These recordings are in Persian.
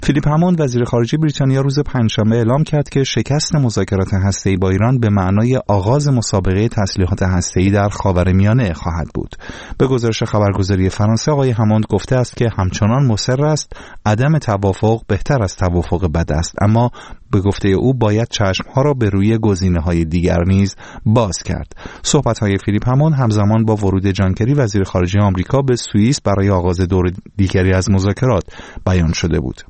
فیلیپ هموند وزیر خارجه بریتانیا روز پنجشنبه اعلام کرد که شکست مذاکرات هسته‌ای با ایران به معنای آغاز مسابقه تسلیحات هسته‌ای در خاورمیانه خواهد بود. به گزارش خبرگزاری فرانسه آقای هموند گفته است که همچنان مصر است عدم توافق بهتر از توافق بد است، اما به گفته او باید چشمها را به روی گزینه‌های دیگر نیز باز کرد. صحبت‌های فیلیپ هموند همزمان با ورود جان کری وزیر خارجه آمریکا به سوئیس برای آغاز دور دیگری از مذاکرات بیان شده بود.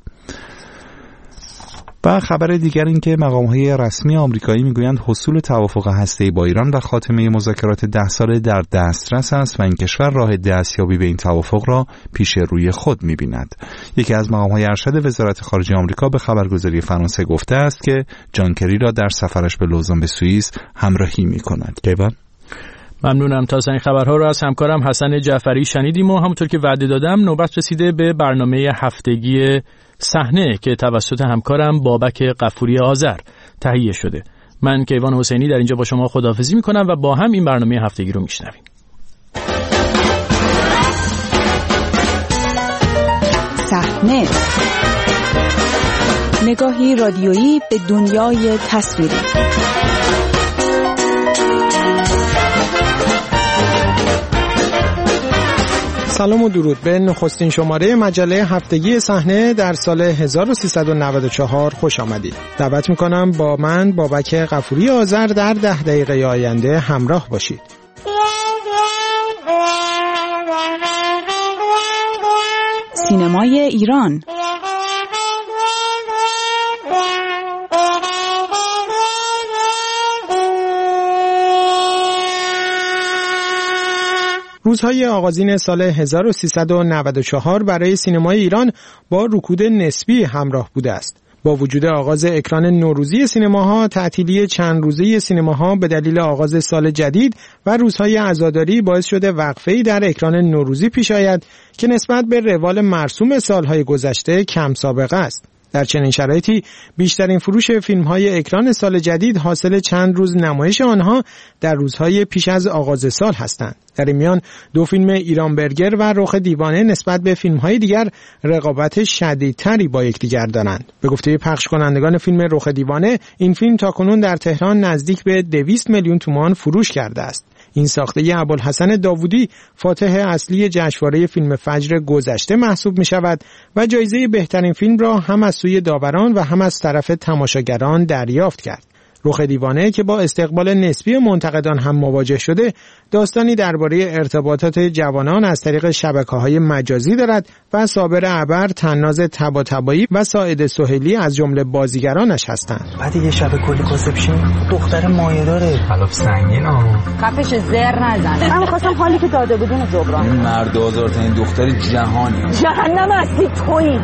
و خبر دیگر این که مقام‌های رسمی آمریکایی میگویند حصول توافق هسته‌ای با ایران و خاتمه مذاکرات 10 ساله در دسترس است و این کشور راه دستیابی به این توافق را پیش روی خود می‌بیند. یکی از مقام‌های ارشد وزارت خارجه آمریکا به خبرگزاری فرانسه گفته است که جان کری را در سفرش به لوزان به سوئیس همراهی می‌کند. کیوان ممنونم. تا این خبرها رو از همکارم حسن جعفری شنیدیم و همونطور که وعده دادم نوبت رسیده به برنامه هفتگی صحنه که توسط همکارم بابک غفوری آذر تهیه شده. من کیوان حسینی در اینجا با شما خداحافظی میکنم و با هم این برنامه هفتگی رو میشنویم. صحنه، نگاهی رادیویی به دنیای تصویری. سلام و درود به نخستین شماره مجله هفتگی صحنه در سال 1394 خوش آمدید. دعوت میکنم با من بابک غفوری آذر در 10 دقیقه آینده همراه باشید. سینمای ایران. روزهای آغازین سال 1394 برای سینمای ایران با رکود نسبی همراه بوده است. با وجود آغاز اکران نوروزی سینماها، تعطیلی چند روزه سینماها به دلیل آغاز سال جدید و روزهای عزاداری باعث شده وقفه‌ای در اکران نوروزی پیش آید که نسبت به روال مرسوم سالهای گذشته کم سابقه است. در چنین شرایطی بیشترین فروش فیلم‌های اکران سال جدید حاصل چند روز نمایش آنها در روزهای پیش از آغاز سال هستند. در این میان 2 فیلم ایران برگر و رخ دیوانه نسبت به فیلم‌های دیگر رقابت شدیدتری با یکدیگر دارند. به گفته پخش کنندگان فیلم رخ دیوانه، این فیلم تاکنون در تهران نزدیک به 200 میلیون تومان فروش کرده است. این ساخته ابوالحسن داوودی فاتح اصلی جشنواره فیلم فجر گذشته محسوب می شود و جایزه بهترین فیلم را هم از سوی داوران و هم از طرف تماشاگران دریافت کرد. رخ دیوانه که با استقبال نسبی منتقدان هم مواجه شده، داستانی درباره ارتباطات جوانان از طریق شبکه‌های مجازی دارد و صابر عبر، طناز طباطبایی و ساعد سهیلی از جمله بازیگرانش هستند. بعد یه شب کلی کاسب شیم، دختر مایه داره، خلاف سنگین خفش زر نزن. من خواستم حالی که داده بودون جبران. این مرد آزارترین دختر جهانی. جهنم هستی تویی.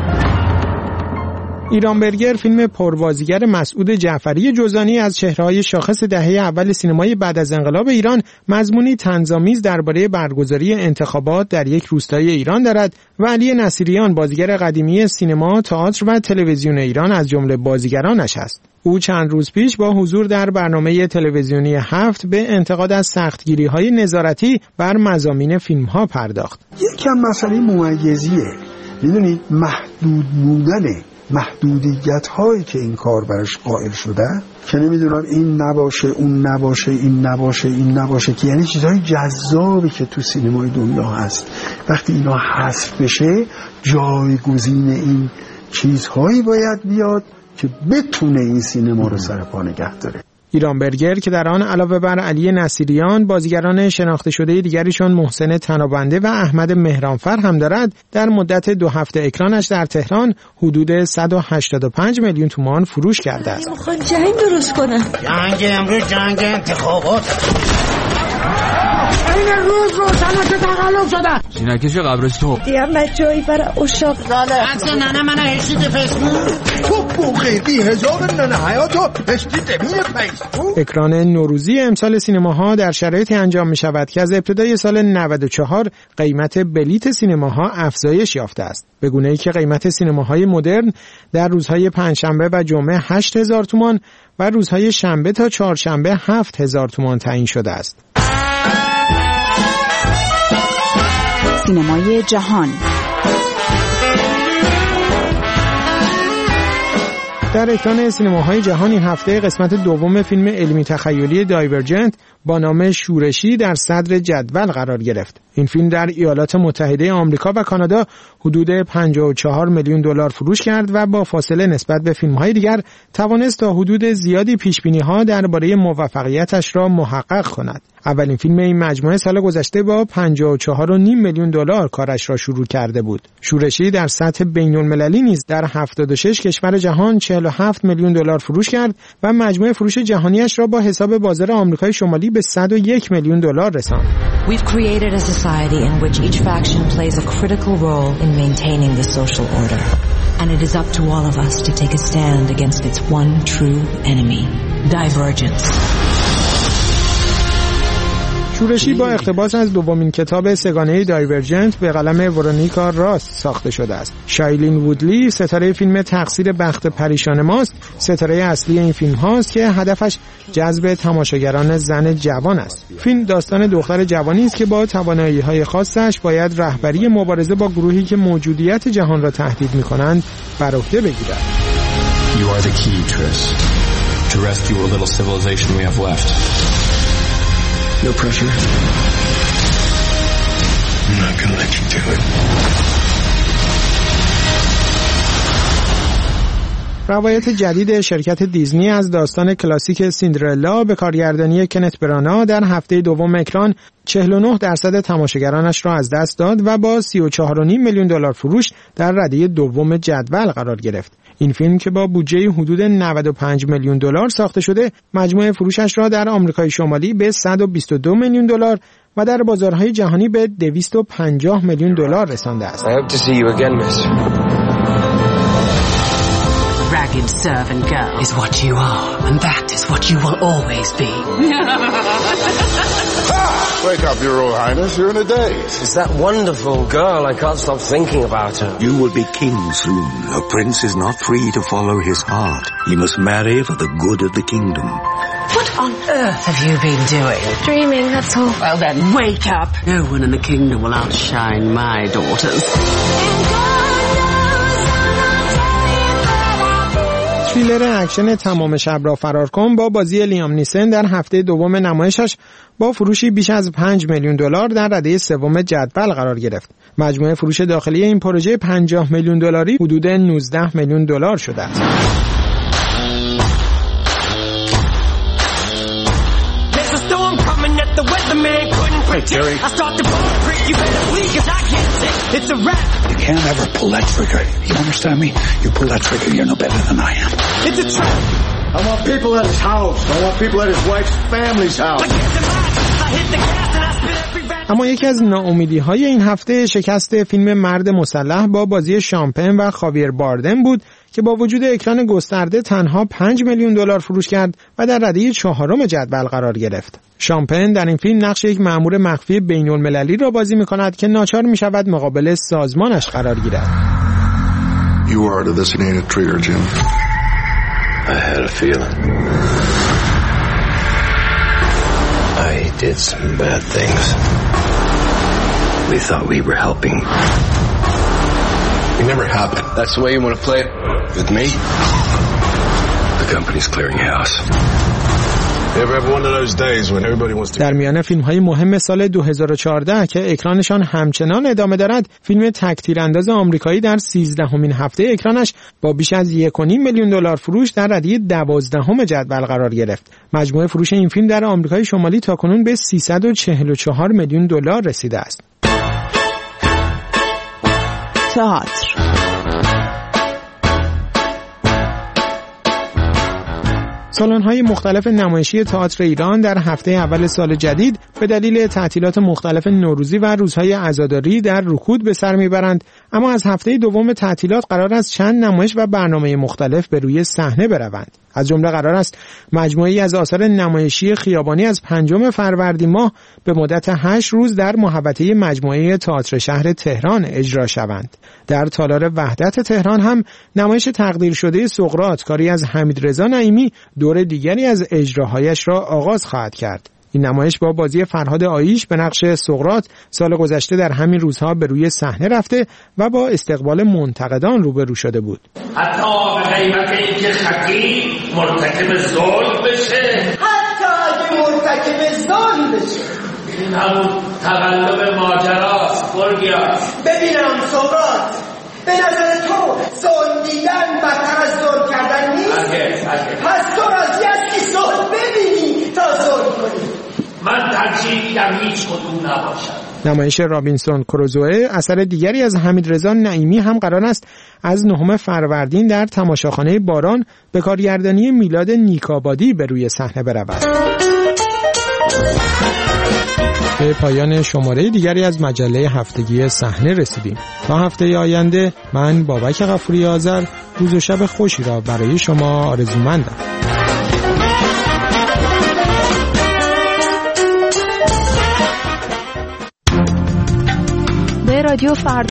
ایران برگر فیلم پربازیگر مسعود جعفری جوزانی از چهره‌های شاخص دهه اول سینمای بعد از انقلاب ایران مضمونی طنزآمیز درباره برگزاری انتخابات در یک روستای ایران دارد و علی نصیریان بازیگر قدیمی سینما، تئاتر و تلویزیون ایران از جمله بازیگرانش است. او چند روز پیش با حضور در برنامه تلویزیونی 7 به انتقاد از سختگیری‌های نظارتی بر مضامین فیلم‌ها پرداخت. یکم مسئله ممیزیه. می‌دونید محدود بودنه. محدودیت هایی که این کار برش قائل شده که نمیدونم این نباشه اون نباشه این نباشه این نباشه، که یعنی چیزهای جذابی که تو سینمای دنیا هست وقتی اینا حذف بشه جایگزین این چیزهایی باید بیاد که بتونه این سینما رو سر پا نگه داره. ایران برگر که در آن علاوه بر علی نصیریان بازیگران شناخته شده دیگریشون محسن تنابنده و احمد مهرانفر هم دارد، در مدت 2 هفته اکرانش در تهران حدود 185 میلیون تومان فروش کرده است. میخوان جنگ درست کنن. جنگ امروز جنگ انتخابات. این روز روشنه که تقلب شده. جینکش قبرش تو دیم بچه‌ای برای اشاق زاده. عکس ننه منو هشتید فیسبوک. تو بوقیدی هزار ننه حیاتو هشتید بین فیسبوک. اکران نوروزی امسال سینماها در شرایطی انجام می شود که از ابتدای سال 94 قیمت بلیت سینماها افزایش یافته است. به گونه‌ای که قیمت سینماهای مدرن در روزهای پنجشنبه و جمعه 8000 تومان و روزهای شنبه تا چهارشنبه 7000 تومان تعیین شده است. سینمای جهان. در اکران سینماهای جهان این هفته قسمت دوم فیلم علمی تخیلی دایورجنت با نام شورشی در صدر جدول قرار گرفت. این فیلم در ایالات متحده آمریکا و کانادا حدود 54 میلیون دلار فروش کرد و با فاصله نسبت به فیلم‌های دیگر توانست تا حدود زیادی پیش‌بینی‌ها درباره موفقیتش را محقق کند. اولین فیلم این مجموعه سال گذشته با 54.5 میلیون دلار کارش را شروع کرده بود. شورشی در سطح بین‌المللی نیز در 76 کشور جهان 47 میلیون دلار فروش کرد و مجموع فروش جهانیش را با حساب بازار آمریکای شمالی به 101 میلیون دلار رساند. We've created a society in which each faction plays a critical role in maintaining the social order. And it is up to all of us to take a stand against its one true enemy, divergence. شورشی با اقتباس از دومین کتاب سگانه دایورجنت به قلم ورونیکا راست ساخته شده است. شایلین وودلی ستاره فیلم تقصیر بخت پریشان ماست، ستاره اصلی این فیلم هاست که هدفش جذب تماشاگران زن جوان است. فیلم داستان دختر جوانی است که با توانایی‌های خاصش باید رهبری مبارزه با گروهی که موجودیت جهان را تهدید می‌کنند بر عهده بگیرد. You are the key, Triss, to rescue what little civilization we have left. No pressure. I'm not gonna let you do it. روایت جدید شرکت دیزنی از داستان کلاسیک سیندرلا به کارگردانی کنت برانا در هفته دوم اکران 49% تماشاگرانش را از دست داد و با 34.5 میلیون دلار فروش در رده دوم جدول قرار گرفت. این فیلم که با بودجه حدود 95 میلیون دلار ساخته شده، مجموع فروشش را در آمریکای شمالی به 122 میلیون دلار و در بازارهای جهانی به 250 میلیون دلار رسانده است. Ragged servant girl is what you are, and that is what you will always be. Wake up, Your Royal Highness, you're in a daze. It's that wonderful girl, I can't stop thinking about her. You will be king soon. A prince is not free to follow his heart. He must marry for the good of the kingdom. What on earth have you been doing? Dreaming, that's all. Well then, wake up. No one in the kingdom will outshine my daughters. تریلر اکشن تمام شب را فرار کن با بازی لیام نیسن در هفته دوم نمایشش با فروشی بیش از 5 میلیون دلار در رده سوم جدول قرار گرفت. مجموع فروش داخلی این پروژه 50 میلیون دلاری حدود 19 میلیون دلار شده است. I start to break, you better flee, 'cause I can't take it's a wrap. You can't ever pull that trigger. You understand me? You pull that trigger, you're no better than I am. It's a trap. I want people at his house. I want people at his wife's family's house. I hit the gas and I spit every rat. اما یکی از ناامیدی‌های این هفته شکست فیلم مرد مسلح با بازی شامپن و خاویر باردم بود که با وجود اکران گسترده تنها 5 میلیون دلار فروش کرد و در رده 4 جدول قرار گرفت. شامپن در این فیلم نقش یک مأمور مخفی بین‌المللی را بازی می‌کند که ناچار می‌شود مقابل سازمانش قرار گیرد. You are the designated trigger, Jim. I had a feeling. I did some bad things. We thought we were helping. It never happened. That's the way you want to play it? With me? The company's clearing house. در میان فیلم‌های مهم سال 2014 که اکرانشان همچنان ادامه دارد، فیلم تک‌تیرانداز آمریکایی در 13مین هفته اکرانش با بیش از 1.5 میلیون دلار فروش در رده 12 جدول قرار گرفت. مجموع فروش این فیلم در آمریکای شمالی تاکنون به 344 میلیون دلار رسیده است. تئاتر. سالن‌های مختلف نمایشی تئاتر ایران در هفته اول سال جدید به دلیل تعطیلات مختلف نوروزی و روزهای عزاداری در رکود به سر میبرند، اما از هفته دوم تعطیلات قرار است چند نمایش و برنامه مختلف به روی صحنه بروند. از جمله قرار است مجموعه‌ای از آثار نمایشی خیابانی از 5 فروردین ماه به مدت 8 روز در محوطه مجموعه تئاتر شهر تهران اجرا شوند. در تالار وحدت تهران هم نمایش تقدیر شده سقراط کاری از حمیدرضا نعیمی دور دیگری از اجراهایش را آغاز خواهد کرد. این نمایش با بازی فرهاد آیش به نقش سقراط سال گذشته در همین روزها به روی صحنه رفته و با استقبال منتقدان روبرو شده بود. حتی به قیمت اینکه خطی مرتکب ظلم بشه، حتی اگه مرتکب ظلم بشه. این همون تقلب ماجراست برگیاست. ببینم سقراط، به نظر تو ظلم دیدن بدتر از ظلم کردن نیست؟ پس تو راضی هستی ظلم ببینی تا ظلم کنی؟ من ترجیح میدم هیچ کدوم نباشم. نمایش رابینسون کروزوئه اثر دیگری از حمیدرضا نعیمی هم قرار است از 9 فروردین در تماشاخانه باران به کارگردانی میلاد نیکابادی به روی صحنه برود. به پایان شماره دیگری از مجله هفتگی صحنه رسیدیم. تا هفته آینده من بابک غفوری آذر روز و شب خوشی را برای شما آرزومندم. به رادیو فردا